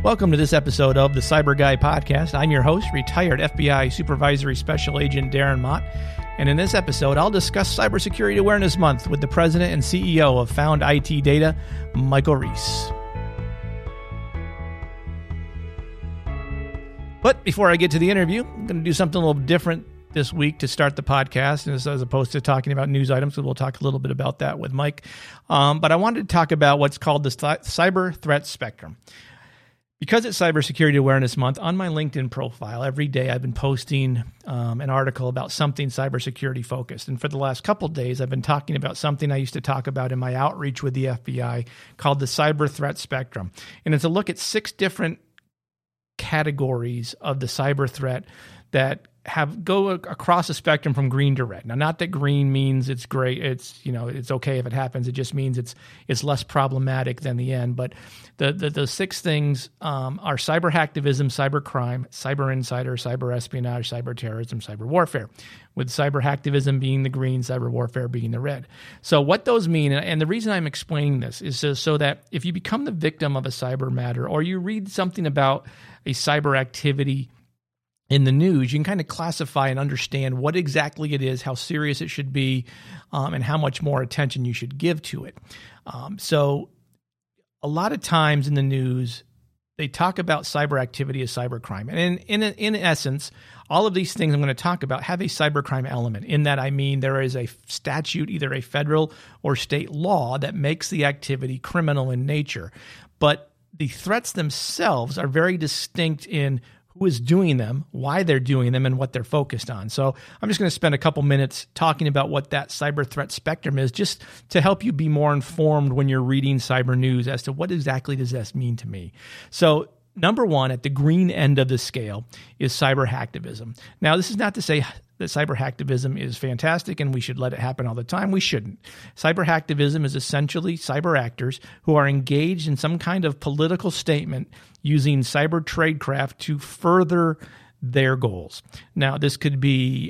Welcome to this episode of the Cyber Guy Podcast. I'm your host, retired FBI Supervisory Special Agent Darren Mott. And in this episode, I'll discuss Cybersecurity Awareness Month with the President and CEO of Found IT Data, Michael Reese. But before I get to the interview, I'm going to do something a little different this week to start the podcast, as opposed to talking about news items. So we'll talk a little bit about that with Mike. But I wanted to talk about what's called the cyber threat spectrum. Because it's Cybersecurity Awareness Month, on my LinkedIn profile, every day I've been posting an article about something cybersecurity focused. And for the last couple of days, I've been talking about something I used to talk about in my outreach with the FBI called the cyber threat spectrum. And it's a look at 6 different categories of the cyber threat that go across the spectrum from green to red. Now, not that green means it's great. It's okay if it happens. It just means it's less problematic than the end. But the 6 things are cyber hacktivism, cyber crime, cyber insider, cyber espionage, cyber terrorism, cyber warfare. With cyber hacktivism being the green, cyber warfare being the red. So what those mean, and the reason I'm explaining this is so that if you become the victim of a cyber matter or you read something about a cyber activity in the news, you can kind of classify and understand what exactly it is, how serious it should be, and how much more attention you should give to it. So a lot of times in the news, they talk about cyber activity as cyber crime. And in essence, all of these things I'm going to talk about have a cybercrime element. In that, I mean, there is a statute, either a federal or state law, that makes the activity criminal in nature. But the threats themselves are very distinct in who is doing them, why they're doing them, and what they're focused on. So I'm just going to spend a couple minutes talking about what that cyber threat spectrum is, just to help you be more informed when you're reading cyber news as to what exactly does this mean to me. So number 1, at the green end of the scale, is cyber hacktivism. Now, this is not to say that cyber hacktivism is fantastic and we should let it happen all the time. We shouldn't. Cyber hacktivism is essentially cyber actors who are engaged in some kind of political statement using cyber tradecraft to further their goals. Now, this could be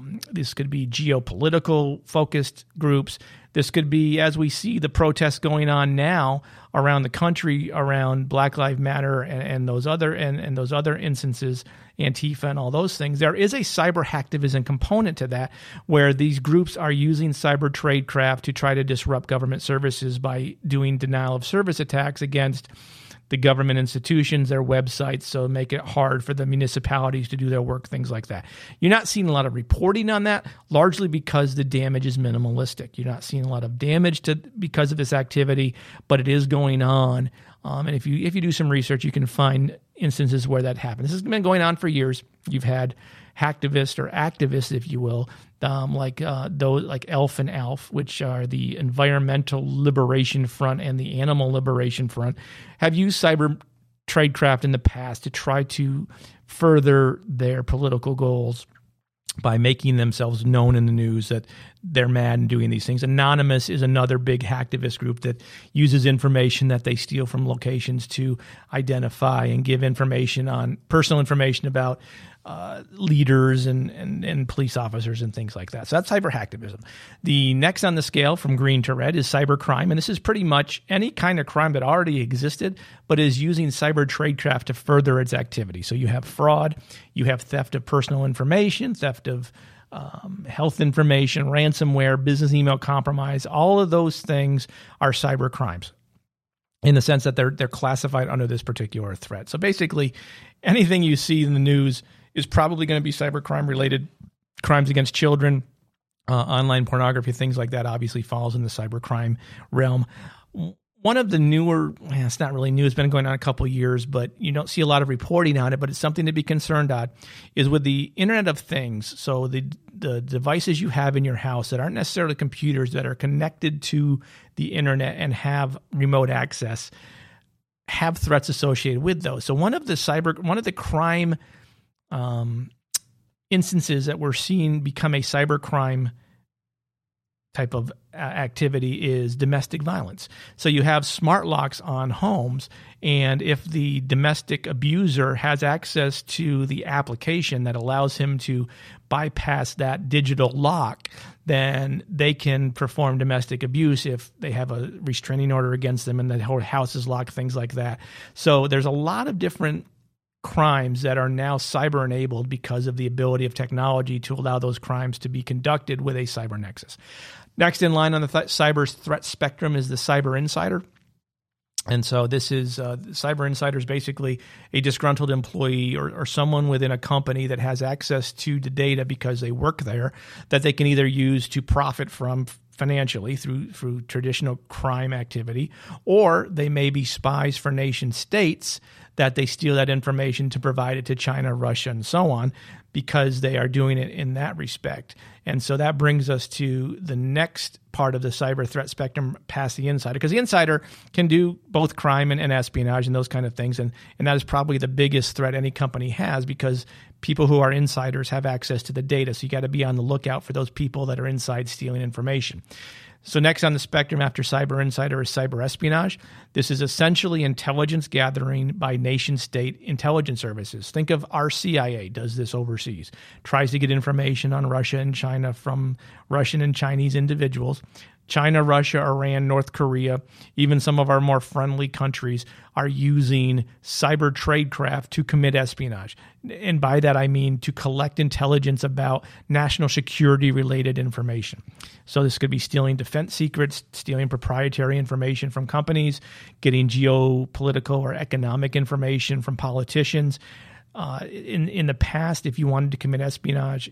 geopolitical focused groups. This could be, as we see the protests going on now around the country around Black Lives Matter and those other instances, Antifa and all those things. There is a cyber hacktivism component to that, where these groups are using cyber tradecraft to try to disrupt government services by doing denial of service attacks against the government institutions, their websites, so make it hard for the municipalities to do their work, things like that. You're not seeing a lot of reporting on that, largely because the damage is minimalistic. You're not seeing a lot of damage because of this activity, but it is going on. And if you do some research, you can find instances where that happens. This has been going on for years. You've had hacktivists or activists, if you will, like ELF and ALF, which are the Environmental Liberation Front and the Animal Liberation Front, have used cyber tradecraft in the past to try to further their political goals by making themselves known in the news that they're mad and doing these things. Anonymous is another big hacktivist group that uses information that they steal from locations to identify and give personal information about leaders and police officers and things like that. So that's cyber hacktivism. The next on the scale from green to red is cyber crime. And this is pretty much any kind of crime that already existed, but is using cyber tradecraft to further its activity. So you have fraud, you have theft of personal information, theft of health information, ransomware, business email compromise. All of those things are cyber crimes in the sense that they're classified under this particular threat. So basically, anything you see in the news is probably going to be cybercrime related. Crimes against children, online pornography, things like that obviously falls in the cybercrime realm. One of the newer, it's not really new, it's been going on a couple of years, but you don't see a lot of reporting on it, but it's something to be concerned on, is with the Internet of Things. So the devices you have in your house that aren't necessarily computers, that are connected to the Internet and have remote access, have threats associated with those. So one of the crime instances that we're seeing become a cybercrime type of activity is domestic violence. So you have smart locks on homes, and if the domestic abuser has access to the application that allows him to bypass that digital lock, then they can perform domestic abuse if they have a restraining order against them and the whole house is locked, things like that. So there's a lot of different crimes that are now cyber enabled because of the ability of technology to allow those crimes to be conducted with a cyber nexus. Next in line on the cyber threat spectrum is the cyber insider. And so this is cyber insider is basically a disgruntled employee or someone within a company that has access to the data because they work there that they can either use to profit from financially through traditional crime activity, or they may be spies for nation states that they steal that information to provide it to China, Russia, and so on, because they are doing it in that respect. And so that brings us to the next part of the cyber threat spectrum past the insider, because the insider can do both crime and espionage and those kind of things. And that is probably the biggest threat any company has, because people who are insiders have access to the data. So you got to be on the lookout for those people that are inside stealing information. So next on the spectrum after cyber insider is cyber espionage. This is essentially intelligence gathering by nation state intelligence services. Think of our CIA does this overseas, tries to get information on Russia and China from Russian and Chinese individuals. China, Russia, Iran, North Korea, even some of our more friendly countries are using cyber tradecraft to commit espionage. And by that, I mean to collect intelligence about national security related information. So this could be stealing defense secrets, stealing proprietary information from companies, getting geopolitical or economic information from politicians. In the past, if you wanted to commit espionage,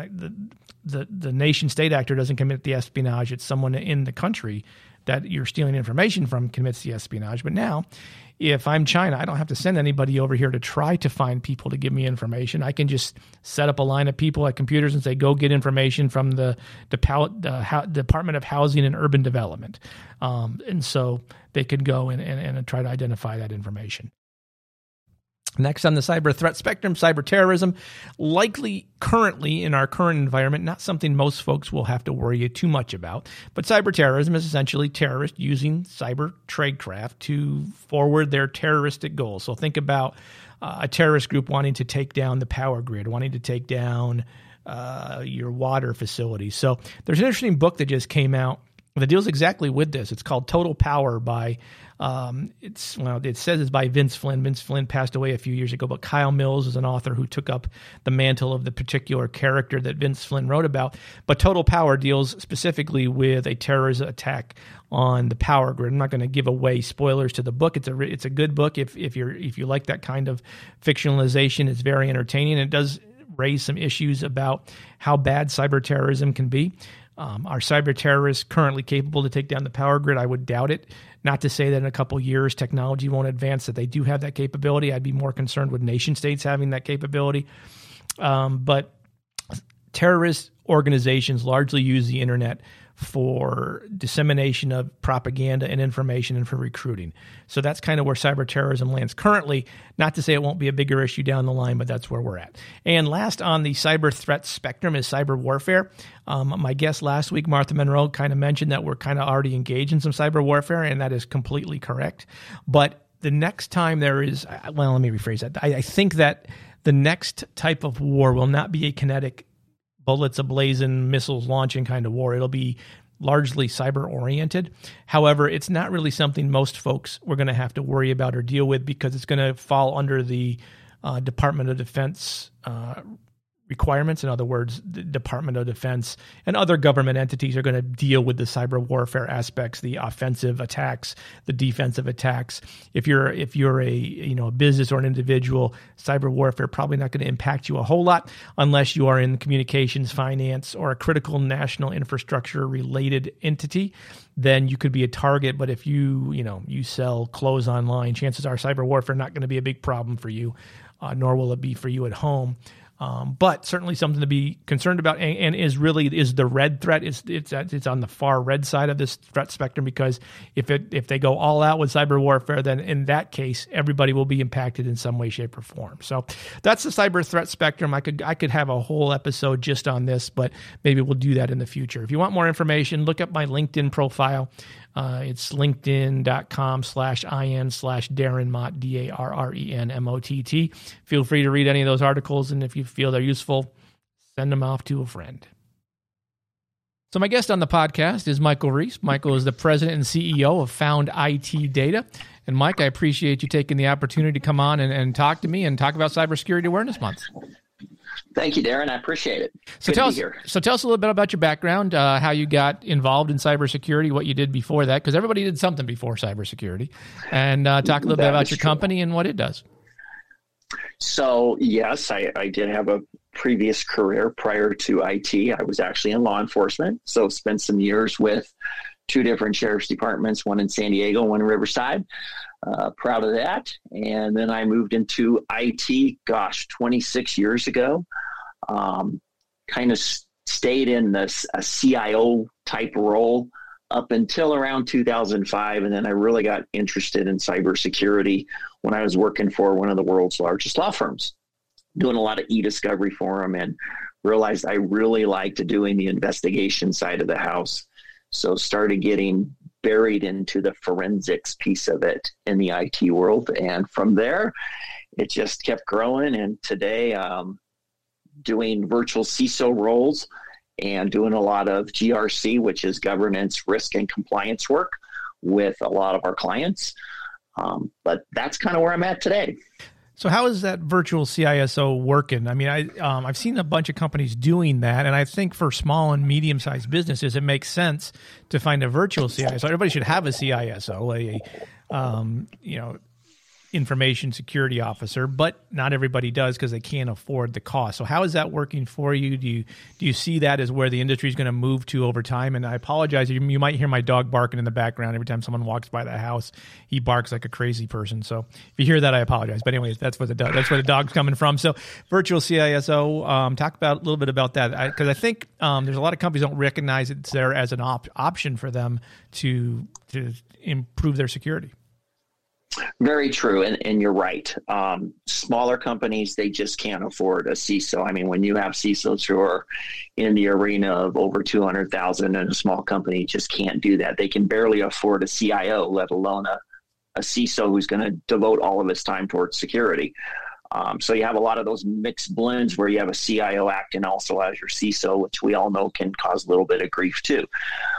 the nation state actor doesn't commit the espionage. It's someone in the country that you're stealing information from commits the espionage. But now, if I'm China, I don't have to send anybody over here to try to find people to give me information. I can just set up a line of people at computers and say, go get information from the Department of Housing and Urban Development. And so they could go and try to identify that information. Next on the cyber threat spectrum, cyber terrorism, likely currently in our current environment, not something most folks will have to worry too much about. But cyber terrorism is essentially terrorists using cyber tradecraft to forward their terroristic goals. So think about a terrorist group wanting to take down the power grid, wanting to take down your water facilities. So there's an interesting book that just came out that deals exactly with this. It's called Total Power by it says it's by Vince Flynn. Vince Flynn passed away a few years ago, but Kyle Mills is an author who took up the mantle of the particular character that Vince Flynn wrote about. But Total Power deals specifically with a terrorist attack on the power grid. I'm not going to give away spoilers to the book. It's a good book if you like that kind of fictionalization. It's very entertaining. It does raise some issues about how bad cyber terrorism can be. Are cyber terrorists currently capable to take down the power grid? I would doubt it. Not to say that in a couple years technology won't advance, that they do have that capability. I'd be more concerned with nation states having that capability. But terrorist organizations largely use the internet for dissemination of propaganda and information and for recruiting. So that's kind of where cyber terrorism lands currently. Not to say it won't be a bigger issue down the line, but that's where we're at. And last on the cyber threat spectrum is cyber warfare. My guest last week, Martha Monroe, kind of mentioned that we're kind of already engaged in some cyber warfare, and that is completely correct. But the next time there is, well, let me rephrase that. I think that the next type of war will not be a kinetic bullets ablazing, missiles launching kind of war. It'll be largely cyber oriented. However, it's not really something most folks we're going to have to worry about or deal with, because it's going to fall under the Department of Defense requirements. In other words, the Department of Defense and other government entities are going to deal with the cyber warfare aspects, the offensive attacks, the defensive attacks. If you're a business or an individual, cyber warfare probably not going to impact you a whole lot unless you are in communications, finance, or a critical national infrastructure related entity. Then you could be a target. But if you sell clothes online, chances are cyber warfare not going to be a big problem for you, nor will it be for you at home. But certainly something to be concerned about, and is the red threat. It's on the far red side of this threat spectrum, because if they go all out with cyber warfare, then in that case everybody will be impacted in some way, shape, or form. So that's the cyber threat spectrum. I could have a whole episode just on this, but maybe we'll do that in the future. If you want more information, look up my LinkedIn profile. It's linkedin.com/in/Darren Mott, DarrenMott. Feel free to read any of those articles, and if you feel they're useful, send them off to a friend. So my guest on the podcast is Michael Reese. Michael is the president and CEO of Found IT Data. And Mike, I appreciate you taking the opportunity to come on and talk to me and talk about Cybersecurity Awareness Month. Thank you, Darren. I appreciate it. So tell us a little bit about your background, how you got involved in cybersecurity, what you did before that, because everybody did something before cybersecurity, and talk a little bit about your company and what it does. So, yes, I did have a previous career prior to IT. I was actually in law enforcement, so spent some years with two different sheriff's departments, one in San Diego, one in Riverside. Proud of that. And then I moved into IT, 26 years ago. Kind of stayed in a CIO type role up until around 2005. And then I really got interested in cybersecurity when I was working for one of the world's largest law firms, doing a lot of e-discovery for them, and realized I really liked doing the investigation side of the house. So started getting buried into the forensics piece of it in the IT world. And from there, it just kept growing. And today, doing virtual CISO roles and doing a lot of GRC, which is governance, risk, and compliance work with a lot of our clients. But that's kind of where I'm at today. So how is that virtual CISO working? I mean, I've seen a bunch of companies doing that, and I think for small and medium-sized businesses, it makes sense to find a virtual CISO. Everybody should have a CISO, information security officer, but not everybody does because they can't afford the cost. So how is that working for you? Do you see that as where the industry is going to move to over time? And I apologize, you might hear my dog barking in the background every time someone walks by the house. He barks like a crazy person. So if you hear that, I apologize. But anyways, that's where the dog's coming from. So virtual CISO, talk a little bit about that, because I think there's a lot of companies don't recognize it's there as an option for them to improve their security. Very true. And you're right. Smaller companies, they just can't afford a CISO. I mean, when you have CISOs who are in the arena of over 200,000, and a small company just can't do that. They can barely afford a CIO, let alone a CISO who's going to devote all of his time towards security. So you have a lot of those mixed blends where you have a CIO acting also as your CISO, which we all know can cause a little bit of grief too.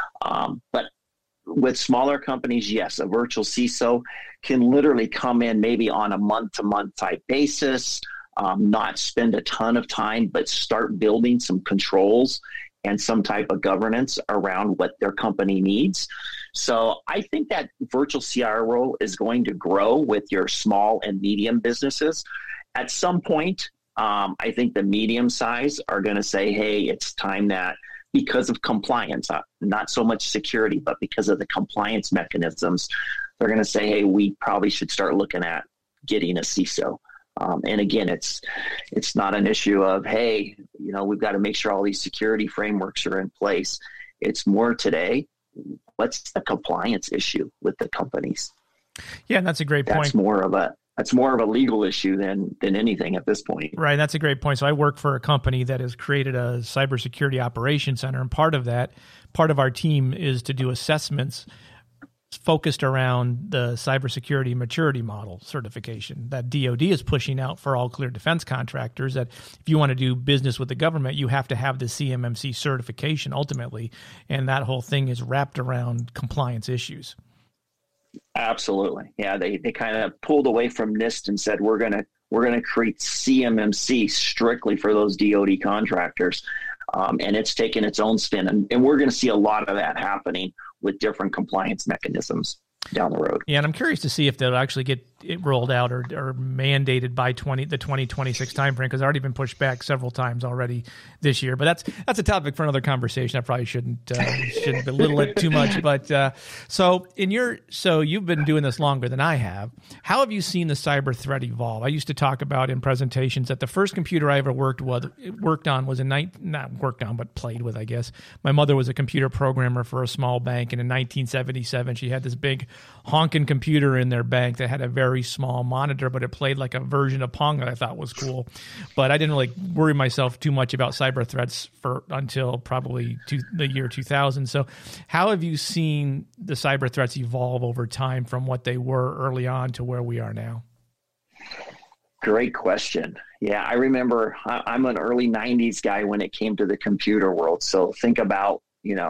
But with smaller companies, yes, a virtual CISO can literally come in maybe on a month-to-month type basis, not spend a ton of time, but start building some controls and some type of governance around what their company needs. So I think that virtual CIO role is going to grow with your small and medium businesses. At some point, I think the medium size are going to say, hey, it's time that, because of compliance, not so much security, but because of the compliance mechanisms, they're going to say, hey, we probably should start looking at getting a CISO. And again, it's not an issue of, hey, we've got to make sure all these security frameworks are in place. It's more today, what's the compliance issue with the companies? Yeah, and that's a great point. That's more of a legal issue than anything at this point. Right. That's a great point. So I work for a company that has created a cybersecurity operations center. And part of our team is to do assessments focused around the cybersecurity maturity model certification that DoD is pushing out for all clear defense contractors, that if you want to do business with the government, you have to have the CMMC certification ultimately. And that whole thing is wrapped around compliance issues. Absolutely. Yeah, they kind of pulled away from NIST and said, we're going to create CMMC strictly for those DoD contractors. And it's taken its own spin. And we're going to see a lot of that happening with different compliance mechanisms. down the road. Yeah, and I'm curious to see if they'll actually get it rolled out or mandated by the 2026 timeframe, because it's already been pushed back several times already this year. But that's a topic for another conversation. I probably shouldn't belittle it too much. But so you've been doing this longer than I have. How have you seen the cyber threat evolve? I used to talk about in presentations that the first computer I ever played with, I guess. My mother was a computer programmer for a small bank, and in 1977 she had this big honking computer in their bank that had a very small monitor, but it played like a version of Pong that I thought was cool. But I didn't really worry myself too much about cyber threats until probably the year 2000. So how have you seen the cyber threats evolve over time from what they were early on to where we are now? Great question. Yeah, I remember I'm an early 90s guy when it came to the computer world. So think about,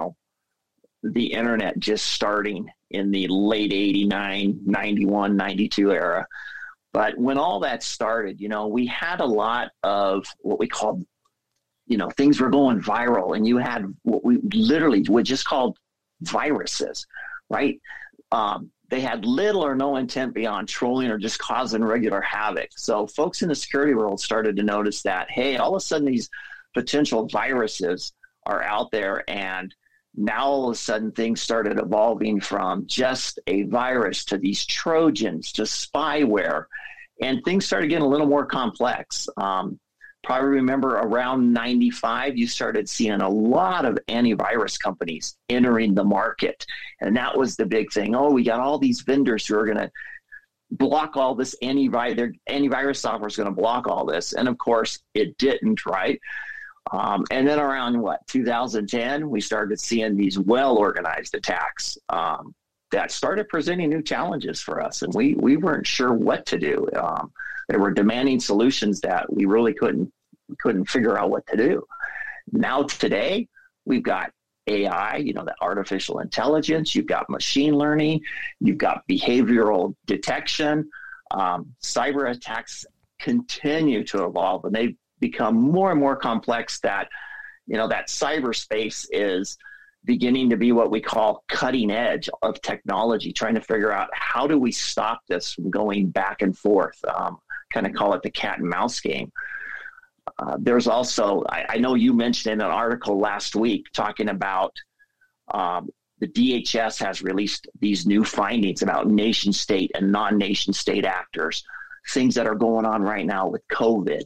the internet just starting in the late 89, 91, 92 era. But when all that started, we had a lot of what we called, things were going viral, and you had what we literally would just call viruses, right? They had little or no intent beyond trolling or just causing regular havoc. So folks in the security world started to notice that, hey, all of a sudden these potential viruses are out there, and now all of a sudden things started evolving from just a virus to these Trojans to spyware, and things started getting a little more complex. Probably remember around 95, you started seeing a lot of antivirus companies entering the market. And that was the big thing. Oh, we got all these vendors who are going to block all this their antivirus software is going to block all this. And of course it didn't, right? And then around 2010, we started seeing these well-organized attacks that started presenting new challenges for us. And we weren't sure what to do. They were demanding solutions that we really couldn't figure out what to do. Now today, we've got AI, the artificial intelligence, you've got machine learning, you've got behavioral detection. Cyber attacks continue to evolve, and they become more and more complex that cyberspace is beginning to be what we call cutting edge of technology, trying to figure out how do we stop this from going back and forth, kind of call it the cat and mouse game. There's also, I know you mentioned in an article last week talking about the DHS has released these new findings about nation state and non-nation state actors, things that are going on right now with COVID.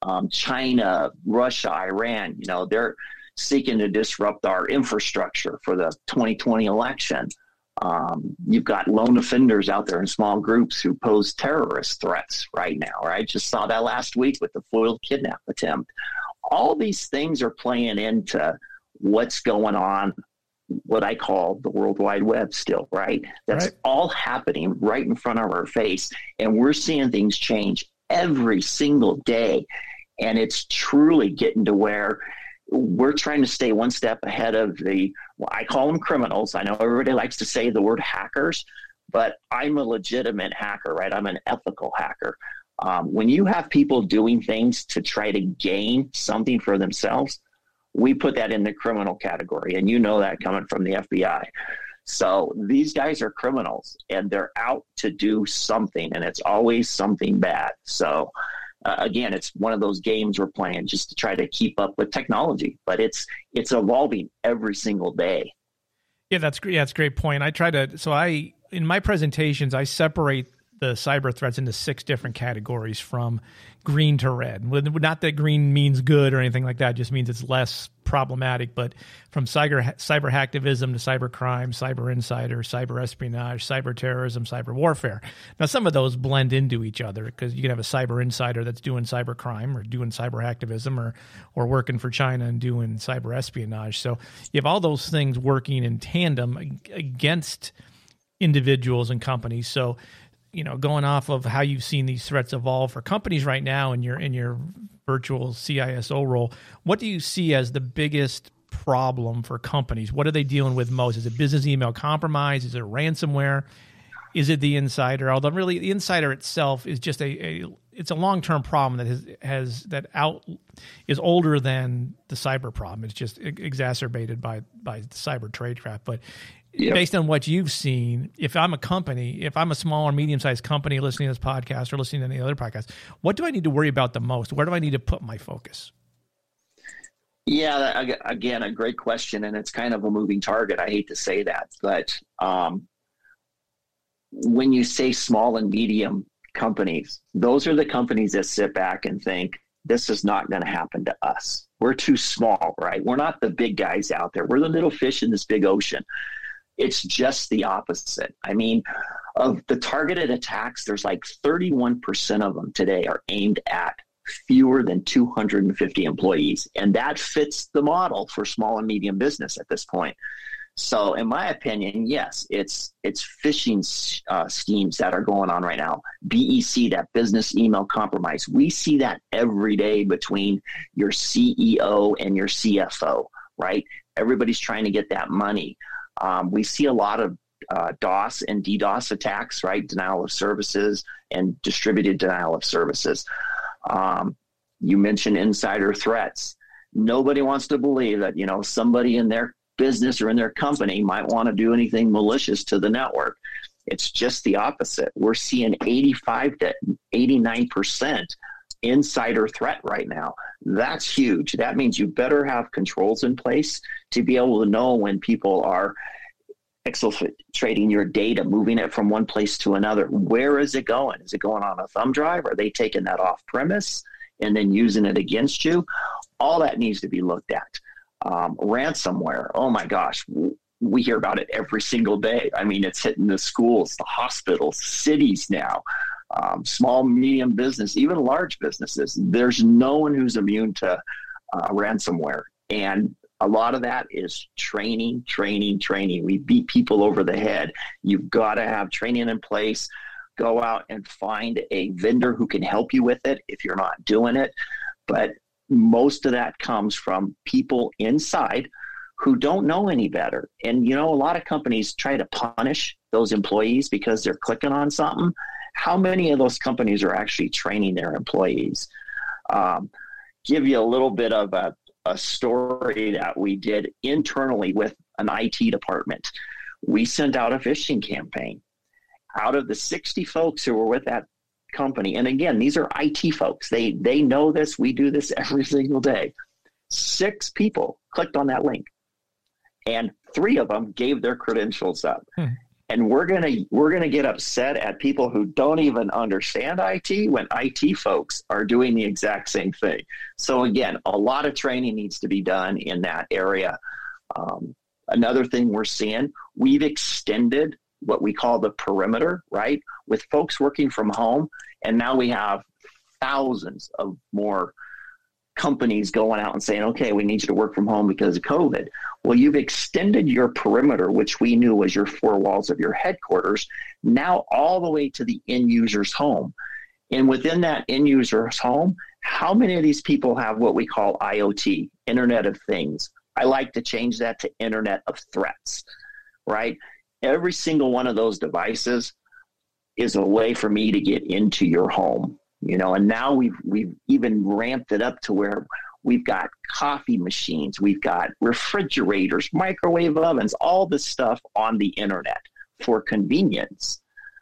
China, Russia, Iran, they're seeking to disrupt our infrastructure for the 2020 election. You've got lone offenders out there in small groups who pose terrorist threats right now, right? Just saw that last week with the foiled kidnap attempt. All these things are playing into what's going on, what I call the World Wide Web still, right? That's all happening right in front of our face. And we're seeing things change every single day. And it's truly getting to where we're trying to stay one step ahead of I call them criminals. I know everybody likes to say the word hackers, but I'm a legitimate hacker, right? I'm an ethical hacker. When you have people doing things to try to gain something for themselves, we put that in the criminal category. And that coming from the FBI. So these guys are criminals, and they're out to do something, and it's always something bad. So again, it's one of those games we're playing just to try to keep up with technology, but it's evolving every single day. Yeah, that's great. Yeah, that's a great point. In my presentations, I separate the cyber threats into 6 different categories from green to red. Not that green means good or anything like that. It just means it's less problematic. But from cyber hacktivism to cyber crime, cyber insider, cyber espionage, cyber terrorism, cyber warfare. Now, some of those blend into each other because you can have a cyber insider that's doing cyber crime or doing cyber hacktivism or working for China and doing cyber espionage. So you have all those things working in tandem against individuals and companies. So going off of how you've seen these threats evolve for companies right now in your virtual CISO role, what do you see as the biggest problem for companies? What are they dealing with most? Is it business email compromise? Is it ransomware? Is it the insider? Although really the insider itself is just it's a long-term problem that is older than the cyber problem. It's just exacerbated by cyber tradecraft. But based on what you've seen, if I'm a small or medium-sized company listening to this podcast or listening to any other podcast, what do I need to worry about the most? Where do I need to put my focus? Yeah, again, a great question, and it's kind of a moving target. I hate to say that, but when you say small and medium companies, those are the companies that sit back and think, this is not going to happen to us. We're too small, right? We're not the big guys out there. We're the little fish in this big ocean. It's just the opposite. I mean, of the targeted attacks, there's like 31% of them today are aimed at fewer than 250 employees. And that fits the model for small and medium business at this point. So in my opinion, yes, it's phishing schemes that are going on right now. BEC, that business email compromise. We see that every day between your CEO and your CFO, right? Everybody's trying to get that money. We see a lot of DOS and DDoS attacks, right? Denial of services and distributed denial of services. You mentioned insider threats. Nobody wants to believe that, somebody in their business or in their company might want to do anything malicious to the network. It's just the opposite. We're seeing 85 to 89% insider threat right now. That's huge. That means you better have controls in place to be able to know when people are exfiltrating your data, moving it from one place to another. Where is it going? Is it going on a thumb drive? Are they taking that off premise and then using it against you? All that needs to be looked at. Ransomware. Oh my gosh. We hear about it every single day. I mean, it's hitting the schools, the hospitals, cities now, small, medium business, even large businesses. There's no one who's immune to ransomware. And a lot of that is training. We beat people over the head. You've got to have training in place. Go out and find a vendor who can help you with it if you're not doing it. But most of that comes from people inside who don't know any better. And, a lot of companies try to punish those employees because they're clicking on something. How many of those companies are actually training their employees? Give you a little bit of a story that we did internally with an IT department. We sent out a phishing campaign. Out of the 60 folks who were with that company, and again, these are IT folks. They know this. We do this every single day. 6 people clicked on that link, and 3 of them gave their credentials up. And we're gonna get upset at people who don't even understand IT when IT folks are doing the exact same thing. So again, a lot of training needs to be done in that area. Another thing we're seeing, we've extended what we call the perimeter, right? With folks working from home, and now we have thousands of more companies going out and saying, okay, we need you to work from home because of COVID. Well, you've extended your perimeter, which we knew was your 4 walls of your headquarters, now all the way to the end user's home. And within that end user's home, how many of these people have what we call IoT, Internet of Things? I like to change that to Internet of Threats, right? Every single one of those devices is a way for me to get into your home. And now we've even ramped it up to where we've got coffee machines, we've got refrigerators, microwave ovens, all this stuff on the internet for convenience.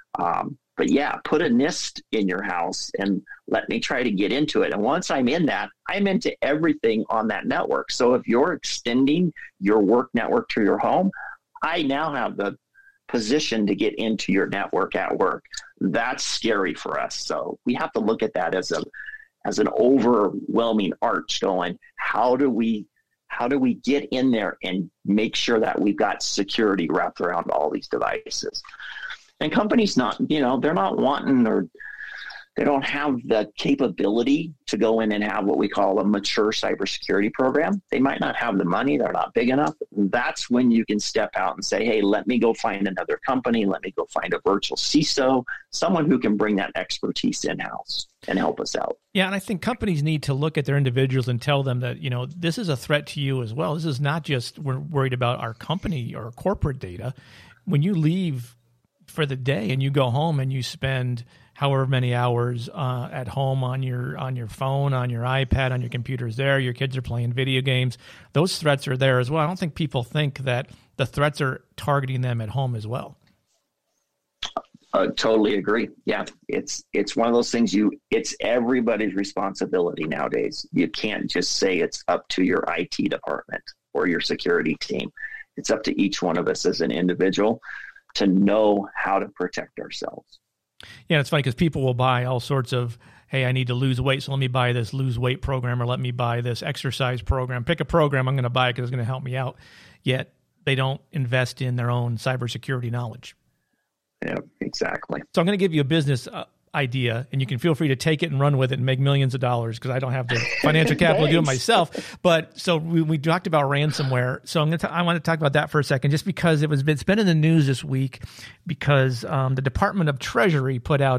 But yeah, put a NIST in your house and let me try to get into it. And once I'm in that, I'm into everything on that network. So if you're extending your work network to your home, I now have the position to get into your network at work. That's scary for us. So we have to look at that as an overwhelming arch going, how do we get in there and make sure that we've got security wrapped around all these devices? And companies they're not wanting, or they don't have the capability to go in and have what we call a mature cybersecurity program. They might not have the money. They're not big enough. That's when you can step out and say, hey, let me go find another company. Let me go find a virtual CISO, someone who can bring that expertise in-house and help us out. Yeah, and I think companies need to look at their individuals and tell them that, this is a threat to you as well. This is not just we're worried about our company or corporate data. When you leave for the day, and you go home and you spend however many hours at home on your phone, on your iPad, on your computers there. Your kids are playing video games. Those threats are there as well. I don't think people think that the threats are targeting them at home as well. Totally agree. Yeah, it's one of those things it's everybody's responsibility nowadays. You can't just say it's up to your IT department or your security team. It's up to each one of us as an individual to know how to protect ourselves. Yeah, it's funny because people will buy all sorts of, hey, I need to lose weight, so let me buy this lose weight program, or let me buy this exercise program. Pick a program, I'm going to buy it because it's going to help me out. Yet they don't invest in their own cybersecurity knowledge. Yeah, exactly. So I'm going to give you a business idea, and you can feel free to take it and run with it and make millions of dollars, because I don't have the financial capital to do it myself. But so we talked about ransomware. So I want to talk about that for a second, just because it's been in the news this week, because the Department of Treasury put out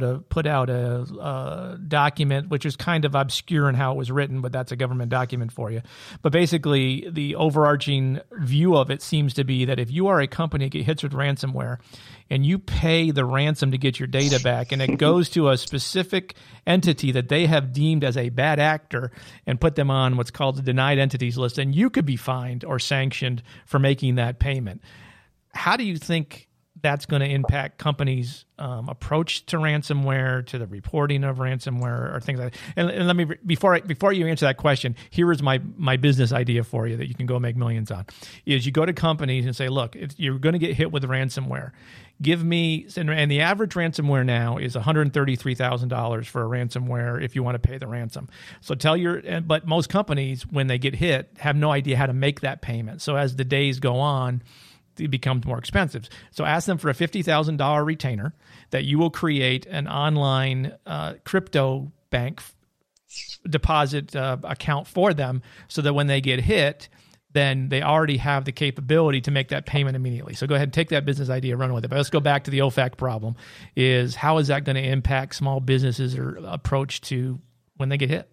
a document which is kind of obscure in how it was written, but that's a government document for you. But basically, the overarching view of it seems to be that if you are a company that gets hit with ransomware, and you pay the ransom to get your data back, and it goes to a specific entity that they have deemed as a bad actor and put them on what's called the denied entities list, and you could be fined or sanctioned for making that payment. How do you think that's going to impact companies' approach to ransomware, to the reporting of ransomware, or things like that? And let me, before you answer that question, here is my business idea for you that you can go make millions on. Is you go to companies and say, look, you're going to get hit with ransomware. Give me, and the average ransomware now is $133,000 for a ransomware if you want to pay the ransom. So but most companies, when they get hit, have no idea how to make that payment. So as the days go on, it becomes more expensive. So ask them for a $50,000 retainer that you will create an online crypto bank deposit account for them, so that when they get hit, then they already have the capability to make that payment immediately. So go ahead and take that business idea, run with it. But let's go back to the OFAC problem. Is how is that going to impact small businesses or approach to when they get hit?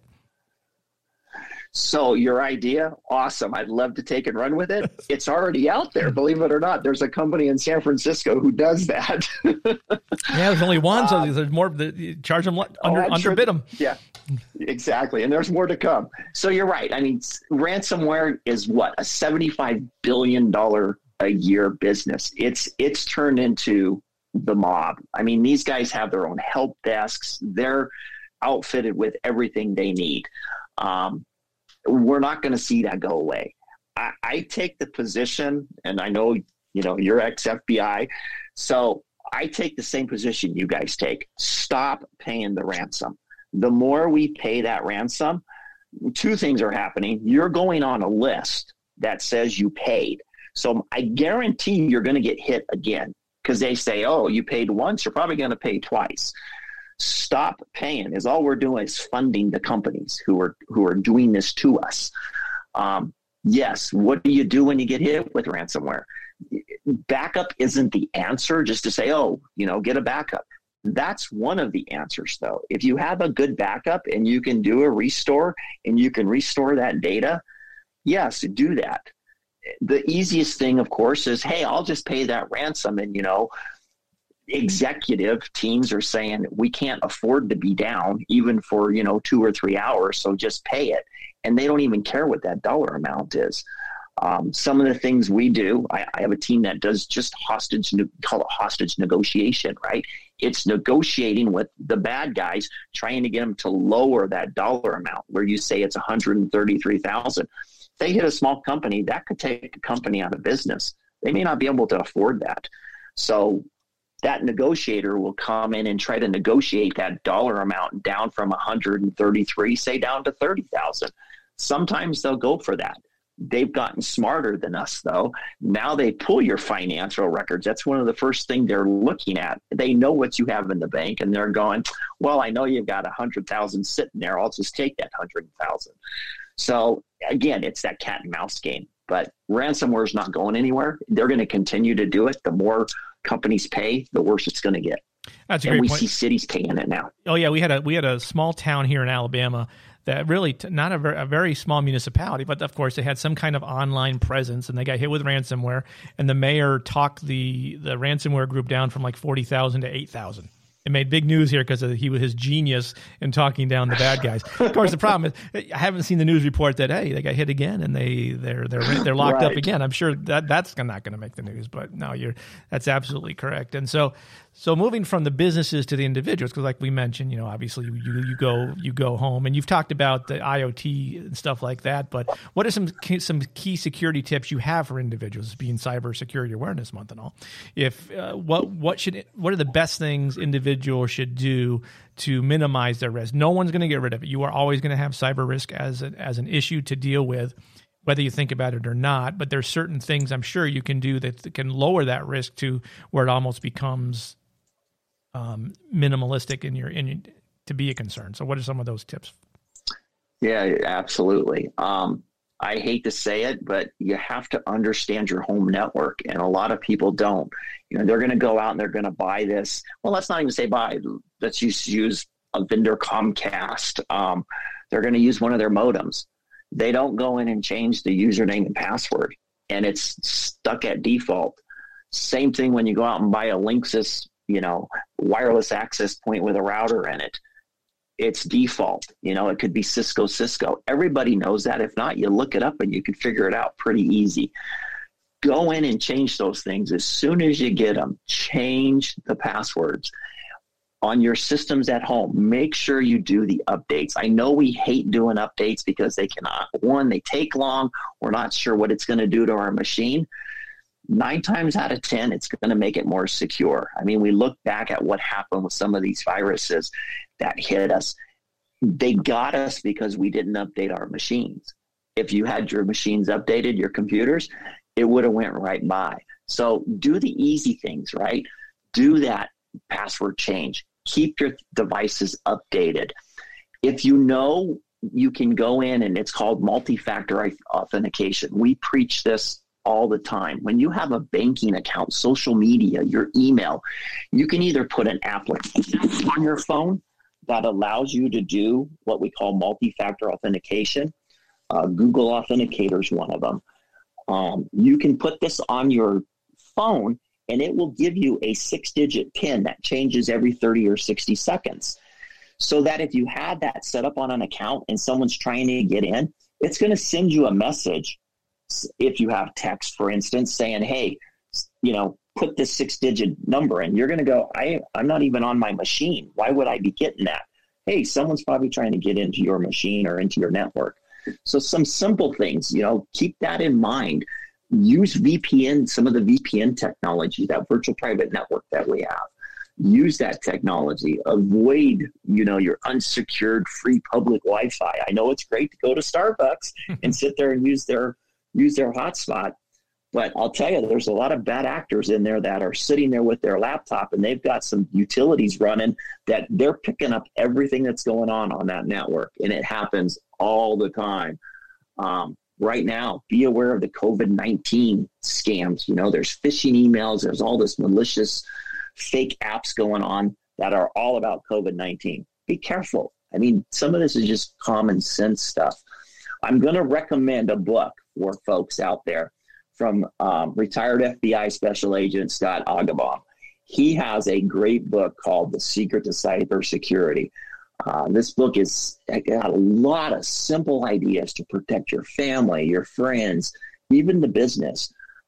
So your idea, awesome. I'd love to take and run with it. It's already out there, believe it or not. There's a company in San Francisco who does that. Yeah, there's only one, so there's more. Charge them underbid them. Yeah, exactly. And there's more to come. So you're right. I mean, ransomware is what, a $75 billion a year business. It's turned into the mob. I mean, these guys have their own help desks. They're outfitted with everything they need. We're not going to see that go away. I take the position, and I know, you're ex-FBI, so I take the same position you guys take. Stop paying the ransom. The more we pay that ransom, two things are happening. You're going on a list that says you paid. So I guarantee you're going to get hit again, because they say, oh, you paid once, you're probably going to pay twice. Stop paying. Is all we're doing is funding the companies who are doing this to us. Yes, what do you do when you get hit with ransomware? Backup isn't the answer, just to say, get a backup. That's one of the answers, though. If you have a good backup and you can do a restore and you can restore that data, yes, do that. The easiest thing, of course, is, hey, I'll just pay that ransom, and executive teams are saying we can't afford to be down even for 2 or 3 hours, so just pay it, and they don't even care what that dollar amount is. Some of the things we do, I have a team that does just call it hostage negotiation, right? It's negotiating with the bad guys, trying to get them to lower that dollar amount, where you say it's $133,000. If they hit a small company, that could take a company out of business. They may not be able to afford that. So that negotiator will come in and try to negotiate that dollar amount down from 133, say down to 30,000. Sometimes they'll go for that. They've gotten smarter than us, though. Now they pull your financial records. That's one of the first things they're looking at. They know what you have in the bank, and they're going, well, I know you've got 100,000 sitting there. I'll just take that 100,000. So again, it's that cat and mouse game. But ransomware is not going anywhere. They're going to continue to do it. The more companies pay, the worse it's going to get. That's a great point. We see cities paying it now. Oh yeah, we had a small town here in Alabama that really not a very small municipality, but of course they had some kind of online presence, and they got hit with ransomware, and the mayor talked the ransomware group down from like 40,000 to 8,000. It made big news here because he was his genius in talking down the bad guys. Of course, the problem is I haven't seen the news report that hey, they got hit again and they're locked up again. I'm sure that's not going to make the news, but no, that's absolutely correct. And so moving from the businesses to the individuals, because like we mentioned, obviously you go home, and you've talked about the IoT and stuff like that. But what are some key security tips you have for individuals, being Cybersecurity Awareness Month and all? If what are the best things individuals should do to minimize their risk? No one's going to get rid of it. You are always going to have cyber risk as an issue to deal with, whether you think about it or not. But there's certain things I'm sure you can do that can lower that risk to where it almost becomes minimalistic to be a concern. So what are some of those tips? Yeah, absolutely. I hate to say it, but you have to understand your home network, and a lot of people don't. They're going to go out and they're going to buy this. Well, let's not even say buy. Let's use a vendor Comcast. They're going to use one of their modems. They don't go in and change the username and password, and it's stuck at default. Same thing when you go out and buy a Linksys, wireless access point with a router in it. It's default. It could be Cisco. Everybody knows that. If not, you look it up and you can figure it out pretty easy. Go in and change those things as soon as you get them. Change the passwords on your systems at home. Make sure you do the updates. I know we hate doing updates because they take long. We're not sure what it's going to do to our machine. 9 times out of 10, it's going to make it more secure. I mean, we look back at what happened with some of these viruses that hit us. They got us because we didn't update our machines. If you had your machines updated, your computers, it would have went right by. So do the easy things, right? Do that password change. Keep your devices updated. If you can go in, and it's called multi-factor authentication. We preach this all the time. When you have a banking account, social media, your email, you can either put an application on your phone that allows you to do what we call multi-factor authentication. Google Authenticator is one of them. You can put this on your phone, and it will give you a 6-digit PIN that changes every 30 or 60 seconds. So that if you had that set up on an account and someone's trying to get in, it's going to send you a message. If you have text, for instance, saying, hey, put this 6-digit number in, you're going to go, I'm not even on my machine. Why would I be getting that? Hey, someone's probably trying to get into your machine or into your network. So some simple things, keep that in mind. Use VPN, some of the VPN technology, that virtual private network that we have. Use that technology. Avoid, your unsecured free public Wi-Fi. I know it's great to go to Starbucks and sit there and use their hotspot. But I'll tell you, there's a lot of bad actors in there that are sitting there with their laptop, and they've got some utilities running that they're picking up everything that's going on that network. And it happens all the time. Right now, be aware of the COVID-19 scams. There's phishing emails. There's all this malicious fake apps going on that are all about COVID-19. Be careful. I mean, some of this is just common sense stuff. I'm going to recommend a book for folks out there from retired FBI Special Agent Scott Augabaum. He has a great book called The Secret to Cybersecurity. This book has got a lot of simple ideas to protect your family, your friends, even the business.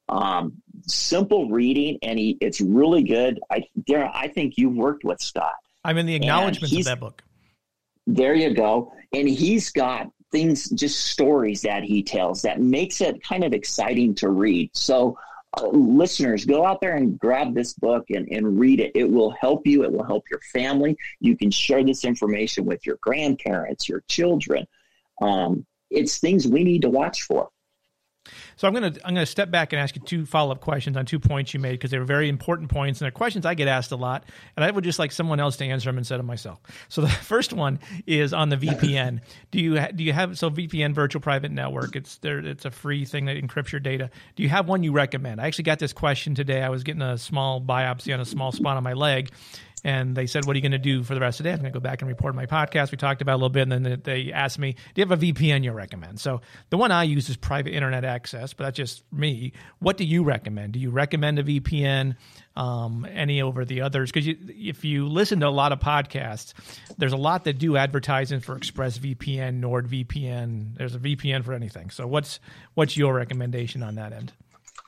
Simple reading, and it's really good. I think you've worked with Scott. I'm in the acknowledgments of that book. There you go. And he's got things, just stories that he tells that makes it kind of exciting to read. So listeners, go out there and grab this book and read it. It will help you. It will help your family. You can share this information with your grandparents, your children. It's things we need to watch for. So I'm going to step back and ask you 2 follow-up questions on 2 points you made, because they were very important points, and they're questions I get asked a lot, and I would just like someone else to answer them instead of myself. So the first one is on the VPN. Do you have VPN, virtual private network? It's a free thing that encrypts your data. Do you have one you recommend? I actually got this question today. I was getting a small biopsy on a small spot on my leg, And they said, what are you going to do for the rest of the day? I'm going to go back and record my podcast. We talked about it a little bit. And then they asked me, do you have a VPN you recommend? So the one I use is private internet access, but that's just me. What do you recommend? Do you recommend a VPN? Any over the others? Because if you listen to a lot of podcasts, there's a lot that do advertising for ExpressVPN, NordVPN. There's a VPN for anything. So what's your recommendation on that end?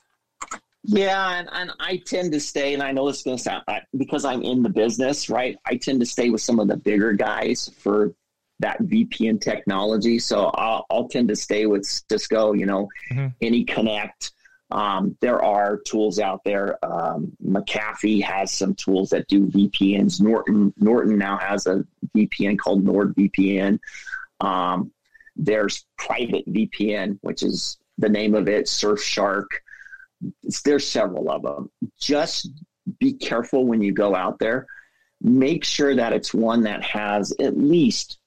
Yeah, and I tend to stay, and I know it's going to sound, because I'm in the business, right? I tend to stay with some of the bigger guys for that VPN technology. So I'll tend to stay with Cisco, AnyConnect. There are tools out there. McAfee has some tools that do VPNs. Norton now has a VPN called NordVPN. There's Private VPN, which is the name of it, Surfshark. There's several of them. Just be careful when you go out there. Make sure that it's one that has at least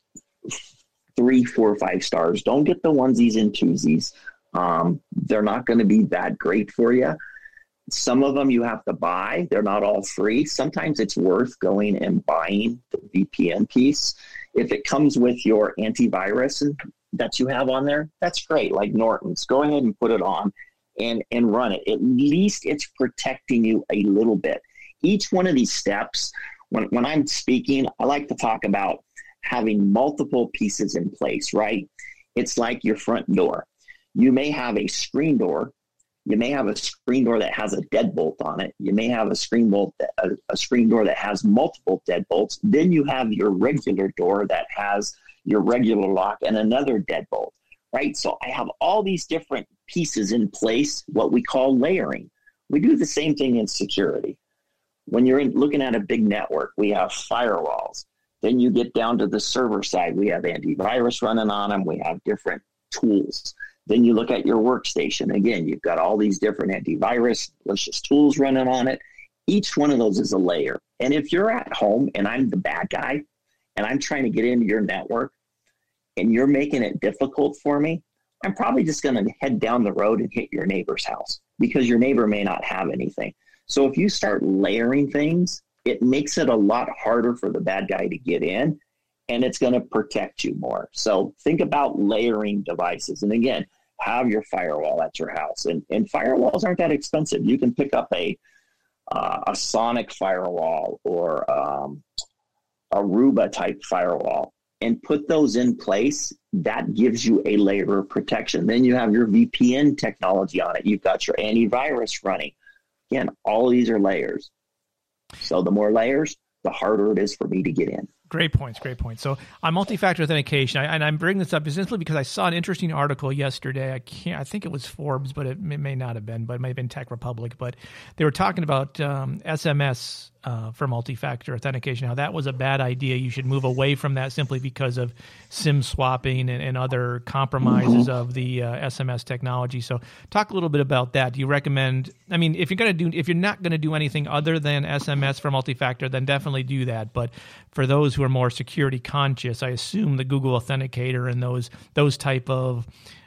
3, 4, 5 stars. Don't get the onesies and twosies. They're not going to be that great for you. Some of them you have to buy. They're not all free. Sometimes it's worth going and buying the VPN piece. If it comes with your antivirus that you have on there, that's great. Like Norton's, go ahead and put it on and run it. At least it's protecting you a little bit. Each one of these steps, when I'm speaking, I like to talk about having multiple pieces in place, right? It's like your front door. You may have a screen door. You may have a screen door that has a deadbolt on it. You may have a screen door that has multiple deadbolts. Then you have your regular door that has your regular lock and another deadbolt, right? So I have all these different pieces in place, what we call layering. We do the same thing in security. When you're looking at a big network, we have firewalls. Then you get down to the server side. We have antivirus running on them. We have different tools. Then you look at your workstation. Again, you've got all these different antivirus, malicious tools running on it. Each one of those is a layer. And if you're at home and I'm the bad guy and I'm trying to get into your network and you're making it difficult for me, I'm probably just going to head down the road and hit your neighbor's house because your neighbor may not have anything. So if you start layering things, it makes it a lot harder for the bad guy to get in, and it's going to protect you more. So think about layering devices. And again, have your firewall at your house. And firewalls aren't that expensive. You can pick up a Sonic firewall or Aruba type firewall and put those in place. That gives you a layer of protection. Then you have your VPN technology on it. You've got your antivirus running. Again, all of these are layers. So the more layers, the harder it is for me to get in. Great points. So on multi-factor authentication, and I'm bringing this up simply because I saw an interesting article yesterday. I think it was Forbes, but it may not have been, but it may have been Tech Republic. But they were talking about SMS for multi-factor authentication, how that was a bad idea. You should move away from that simply because of SIM swapping and other compromises of the SMS technology. So talk a little bit about that. Do you recommend, I mean, if you're not going to do anything other than SMS for multi-factor, then definitely do that. But for those who are more security conscious, I assume the Google Authenticator and those type of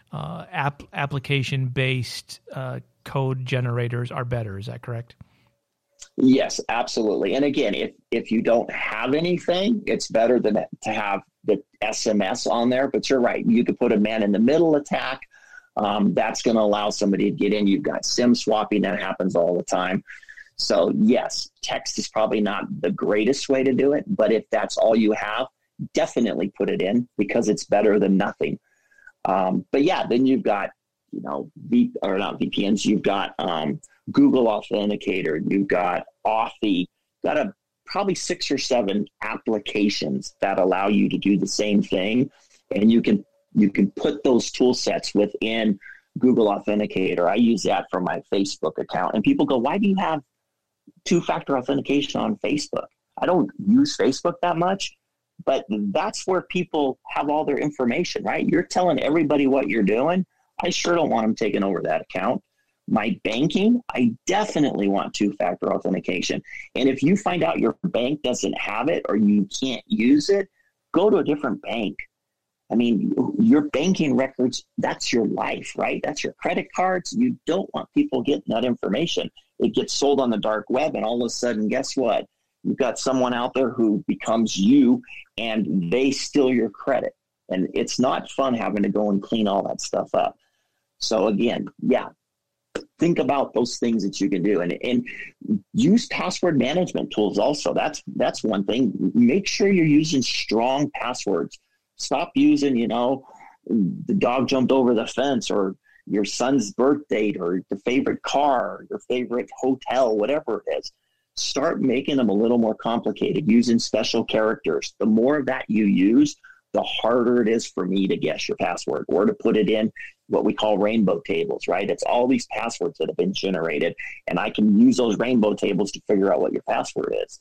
application-based code generators are better. Is that correct? Yes, absolutely. And again, if you don't have anything, it's better than to have the SMS on there. But you're right. You could put a man-in-the-middle attack. That's going to allow somebody to get in. You've got SIM swapping. That happens all the time. So, yes, text is probably not the greatest way to do it. But if that's all you have, definitely put it in because it's better than nothing. But, yeah, then you've got, not VPNs. You've got Google Authenticator, you've got Authy, probably 6 or 7 applications that allow you to do the same thing. And you can put those tool sets within Google Authenticator. I use that for my Facebook account. And people go, why do you have 2-factor authentication on Facebook? I don't use Facebook that much, but that's where people have all their information, right? You're telling everybody what you're doing. I sure don't want them taking over that account. My banking, I definitely want 2-factor authentication. And if you find out your bank doesn't have it or you can't use it, go to a different bank. I mean, your banking records, that's your life, right? That's your credit cards. You don't want people getting that information. It gets sold on the dark web, and all of a sudden, guess what? you've got someone out there who becomes you and they steal your credit. And it's not fun having to go and clean all that stuff up. So again, think about those things that you can do, and use password management tools. Also, that's one thing. Make sure you're using strong passwords. Stop using, the dog jumped over the fence, or your son's birth date, or your favorite car, or your favorite hotel, whatever it is. Start making them a little more complicated, using special characters. The more of that you use, the harder it is for me to guess your password, or to put it in what we call rainbow tables, right? It's all these passwords that have been generated, and I can use those rainbow tables to figure out what your password is.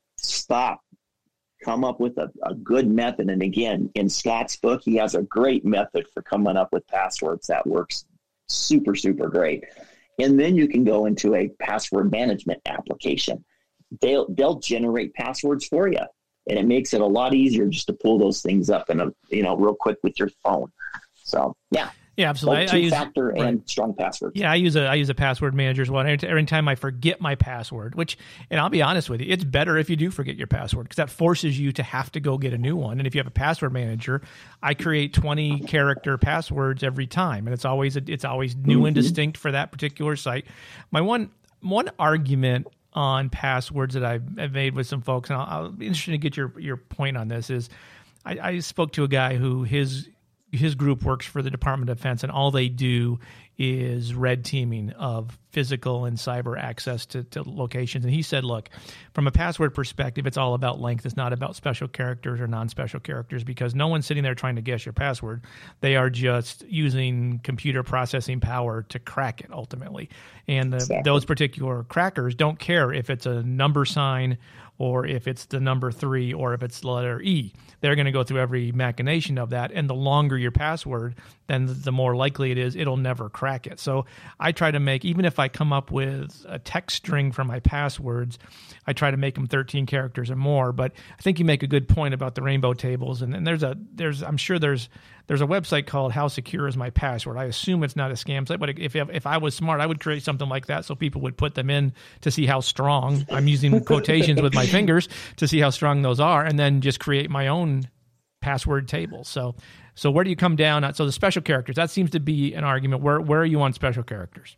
Stop. Come up with a good method. And again, in Scott's book, he has a great method for coming up with passwords that works super, super great. And then you can go into a password management application. They'll generate passwords for you. And it makes it a lot easier just to pull those things up and real quick with your phone. So yeah, absolutely. Two-factor and strong passwords. Yeah, I use a password manager as well. Every time I forget my password, and I'll be honest with you, it's better if you do forget your password, because that forces you to have to go get a new one. And if you have a password manager, I create 20 character passwords every time, and it's always new and distinct for that particular site. My one argument on passwords that I've made with some folks, and I'll be interested to get your point on this, is I spoke to a guy who his group works for the Department of Defense, and all they do is red teaming of physical and cyber access to locations. And he said, look, from a password perspective, it's all about length. It's not about special characters or non-special characters, because no one's sitting there trying to guess your password. They are just using computer processing power to crack it ultimately. And those particular crackers don't care if it's a number sign or if it's the number 3 or if it's the letter E. They're going to go through every machination of that. And the longer your password, then the more likely it is it'll never crack it. So I try to make, even if I come up with a text string for my passwords, I try to make them 13 characters or more. But I think you make a good point about the rainbow tables. And I'm sure there's a website called How Secure Is My Password. I assume it's not a scam site, but if I was smart, I would create something like that so people would put them in to see how strong. I'm using quotations with my fingers to see how strong those are, and then just create my own password table. So where do you come down on? So the special characters, that seems to be an argument. Where are you on special characters?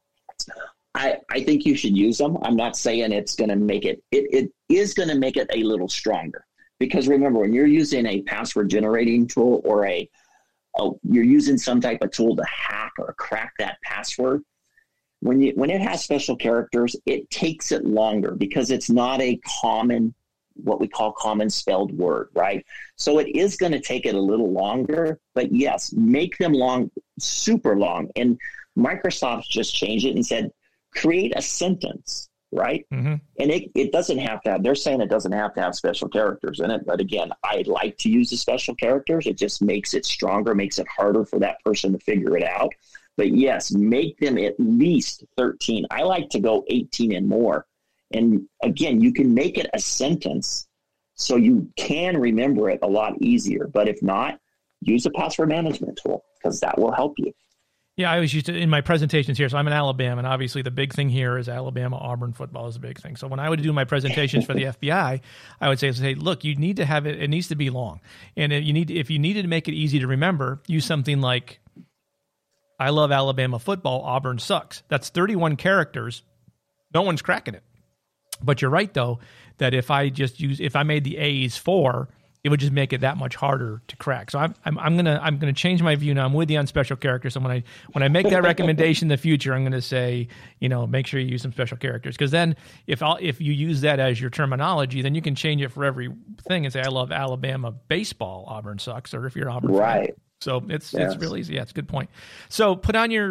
I think you should use them. I'm not saying it's going to make it is going to make it a little stronger. Because remember, when you're using a password generating tool, or you're using some type of tool to hack or crack that password, when it has special characters, it takes it longer because it's not a common, what we call common spelled word, right? So it is going to take it a little longer, but yes, make them long, super long. And Microsoft just changed it and said, create a sentence, right? Mm-hmm. And it doesn't have to have, they're saying it doesn't have to have special characters in it. But again, I like to use the special characters. It just makes it stronger, makes it harder for that person to figure it out. But yes, make them at least 13. I like to go 18 and more. And again, you can make it a sentence so you can remember it a lot easier. But if not, use a password management tool, because that will help you. Yeah, I always used to, in my presentations here, so I'm in Alabama, and obviously the big thing here is Alabama-Auburn football is a big thing. So when I would do my presentations for the FBI, I would say, look, you need to have it, it needs to be long. And if you needed to make it easy to remember, use something like, I love Alabama football, Auburn sucks. That's 31 characters. No one's cracking it. But you're right, though, that if I made the A's 4, it would just make it that much harder to crack. So I'm gonna change my view now. I'm with you on special characters. So when I make that recommendation in the future, I'm gonna say, make sure you use some special characters, because then if you use that as your terminology, then you can change it for every thing and say, I love Alabama baseball, Auburn sucks, or if you're Auburn right. Fan. So it's really easy. Yeah, it's a good point. So put on your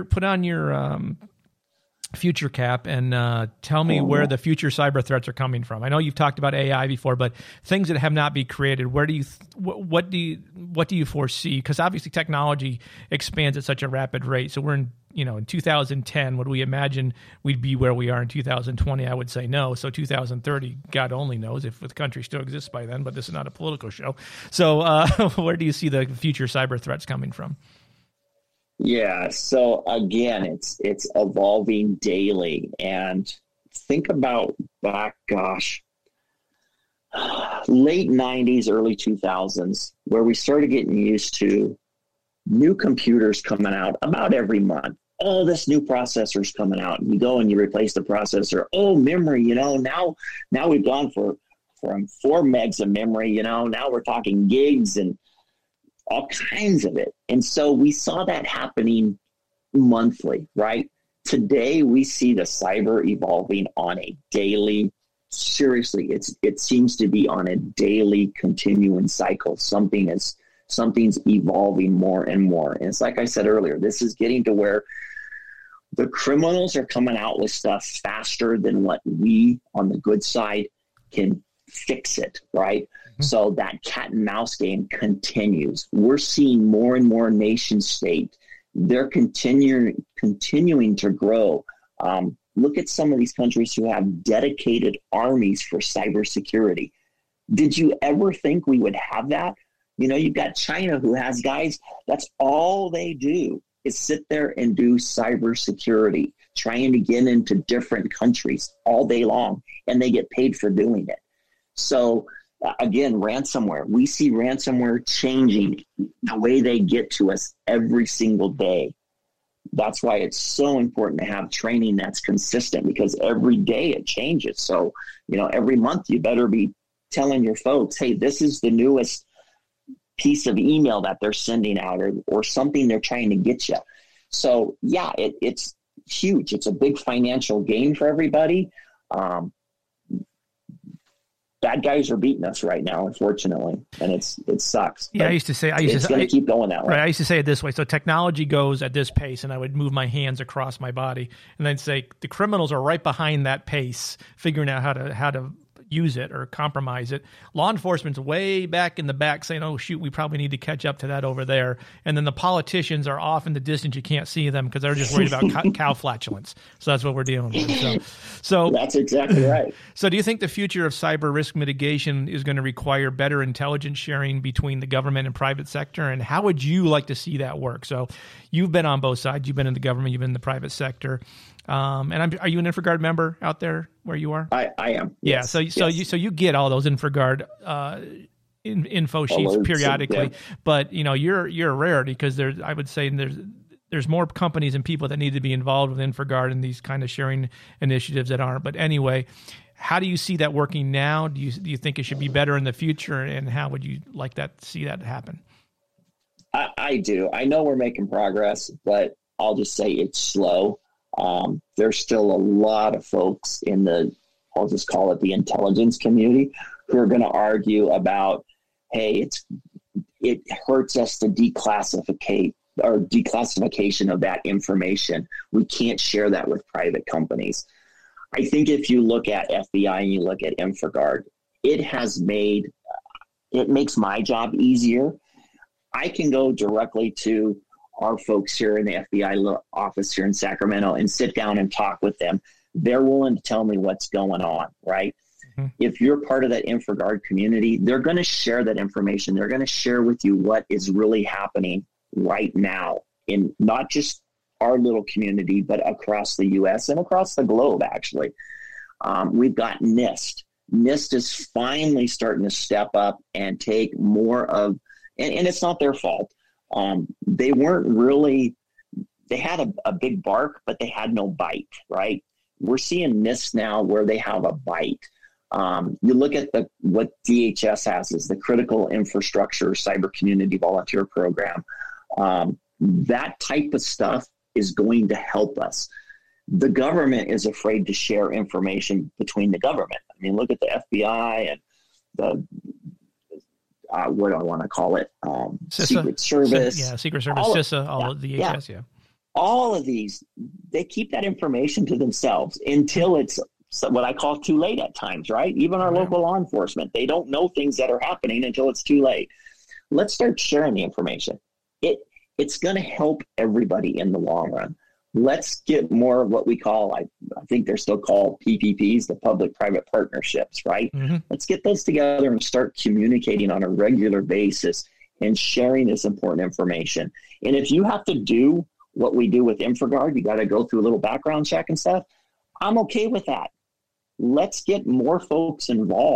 future cap and tell me where the future cyber threats are coming from. I know you've talked about AI before, but things that have not been created, what do you foresee? Because obviously technology expands at such a rapid rate. So we're in 2010, would we imagine we'd be where we are in 2020? I would say no. So 2030, God only knows if the country still exists by then, but this is not a political show. So where do you see the future cyber threats coming from? Yeah. So again, it's evolving daily, and think about back, Late 90s, early 2000s, where we started getting used to new computers coming out about every month. Oh, this new processor's coming out. And you go and you replace the processor. Oh, memory, now we've gone from 4 megs of memory, now we're talking gigs and all kinds of it. And so we saw that happening monthly, right? Today, we see the cyber evolving on a daily, seriously, it seems to be on a daily continuing cycle. Something's evolving more and more. And it's like I said earlier, this is getting to where the criminals are coming out with stuff faster than what we on the good side can fix it, right? Mm-hmm. So that cat and mouse game continues. We're seeing more and more nation state. They're continuing to grow. Look at some of these countries who have dedicated armies for cybersecurity. Did you ever think we would have that? You've got China who has guys, that's all they do is sit there and do cybersecurity, trying to get into different countries all day long, and they get paid for doing it. So again, ransomware, we see ransomware changing the way they get to us every single day. That's why it's so important to have training that's consistent, because every day it changes. So, every month you better be telling your folks, hey, this is the newest piece of email that they're sending out or something they're trying to get you. So, yeah, it's huge. It's a big financial gain for everybody. Bad guys are beating us right now, unfortunately, and it sucks. Yeah, I used to say it's going to keep going that way. Right, I used to say it this way. So technology goes at this pace, and I would move my hands across my body, and then say the criminals are right behind that pace, figuring out how to use it or compromise it. Law enforcement's way back in the back saying, oh, shoot, we probably need to catch up to that over there. And then the politicians are off in the distance. You can't see them because they're just worried about cow flatulence. So that's what we're dealing with. So that's exactly right. So do you think the future of cyber risk mitigation is going to require better intelligence sharing between the government and private sector? And how would you like to see that work? So you've been on both sides. You've been in the government. You've been in the private sector. And are you an InfraGard member out there where you are? I am. Yeah. Yes. So you get all those InfraGard info sheets alerts periodically, but you're a rarity because I would say there's more companies and people that need to be involved with InfraGard and these kind of sharing initiatives that aren't. But anyway, how do you see that working now? Do you think it should be better in the future, and how would you like that see that happen? I do. I know we're making progress, but I'll just say it's slow. There's still a lot of folks I'll just call it the intelligence community, who are going to argue about, hey, it hurts us to declassification of that information. We can't share that with private companies. I think if you look at FBI and you look at InfraGard, it makes my job easier. I can go directly to our folks here in the FBI office here in Sacramento and sit down and talk with them. They're willing to tell me what's going on, right? Mm-hmm. If you're part of that InfraGard community, they're going to share that information. They're going to share with you what is really happening right now in not just our little community, but across the U.S. and across the globe, actually. We've got NIST. NIST is finally starting to step up and take more of, and it's not their fault. They had a big bark, but they had no bite, right? We're seeing NIST now where they have a bite. You look at what DHS has is the Critical Infrastructure Cyber Community Volunteer Program. That type of stuff is going to help us. The government is afraid to share information between the government. I mean, look at the FBI and the what do I want to call it? Secret Service. Secret Service, CISA, of the DHS, yeah. All of these, they keep that information to themselves until it's what I call too late at times, right? Even our local law enforcement, they don't know things that are happening until it's too late. Let's start sharing the information. It's going to help everybody in the long run. Let's get more of what we call, I think they're still called PPPs, the public-private partnerships, right? Mm-hmm. Let's get those together and start communicating on a regular basis and sharing this important information. And if you have to do what we do with InfraGard, you got to go through a little background check and stuff, I'm okay with that. Let's get more folks involved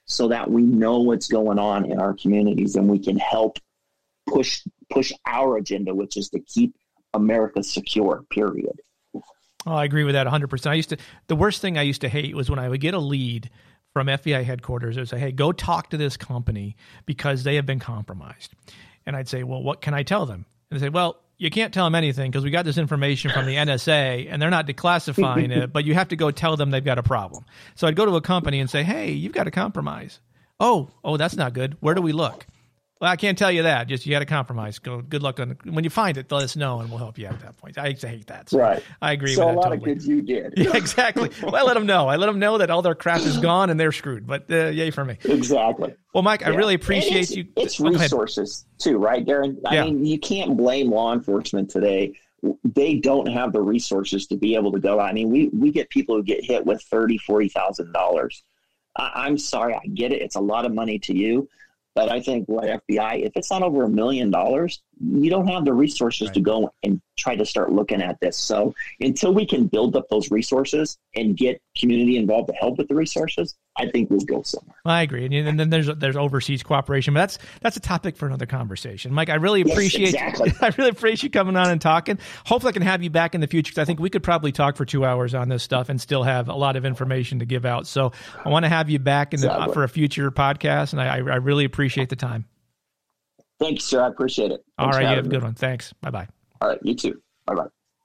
so that we know what's going on in our communities and we can help push our agenda, which is to keep America secure, period. Oh, I agree with that 100%. The worst thing I used to hate was when I would get a lead from FBI headquarters. It would say, hey, go talk to this company because they have been compromised. And I'd say, well, what can I tell them? And they say, well, you can't tell them anything because we got this information from the NSA and they're not declassifying it, but you have to go tell them they've got a problem. So I'd go to a company and say, hey, you've got a compromise. Oh, that's not good. Where do we look? Well, I can't tell you that. Just you got to compromise. Good luck when you find it. Let us know, and we'll help you out at that point. I used to hate that. So right. I agree so with that. So a lot totally. of good you did. Yeah, exactly. Well, I let them know. I let them know that all their crap is gone and they're screwed. But yay for me. Exactly. Well, Mike, I really appreciate you. It's resources too, right, Darren? I mean, you can't blame law enforcement today. They don't have the resources to be able to go. I mean, we get people who get hit with $30,000-$40,000. I'm sorry, I get it. It's a lot of money to you. But I think FBI, if it's not over $1 million, you don't have the resources to go and try to start looking at this. So until we can build up those resources and get community involved to help with the resources, I think we'll go somewhere. I agree. And then there's overseas cooperation, but that's a topic for another conversation. Mike, I really appreciate I really appreciate you coming on and talking. Hopefully I can have you back in the future because I think we could probably talk for 2 hours on this stuff and still have a lot of information to give out. So I want to have you back for a future podcast, and I really appreciate the time. Thank you, sir. I appreciate it. All right, you have a good one. Thanks. Bye-bye. All right, you too. Bye-bye.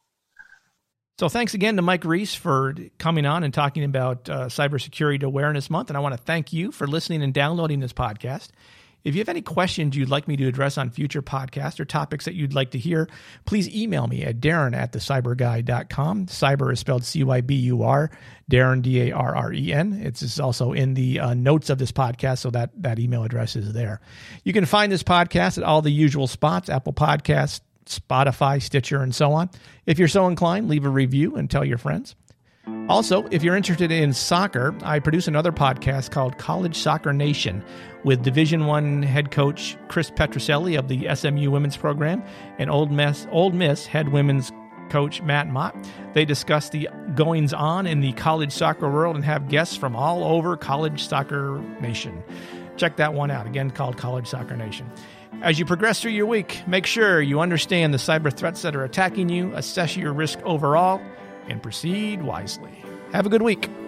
So thanks again to Mike Reese for coming on and talking about Cybersecurity Awareness Month. And I want to thank you for listening and downloading this podcast. If you have any questions you'd like me to address on future podcasts or topics that you'd like to hear, please email me at darren@thecyburguy.com. Cyber is spelled C-Y-B-U-R, Darren, D-A-R-R-E-N. It's also in the notes of this podcast, so that email address is there. You can find this podcast at all the usual spots, Apple Podcasts, Spotify, Stitcher, and so on. If you're so inclined, leave a review and tell your friends. Also, if you're interested in soccer, I produce another podcast called College Soccer Nation with Division I head coach Chris Petroselli of the SMU women's program and Old Miss head women's coach Matt Mott. They discuss the goings-on in the college soccer world and have guests from all over College Soccer Nation. Check that one out, again, called College Soccer Nation. As you progress through your week, make sure you understand the cyber threats that are attacking you, assess your risk overall, and proceed wisely. Have a good week.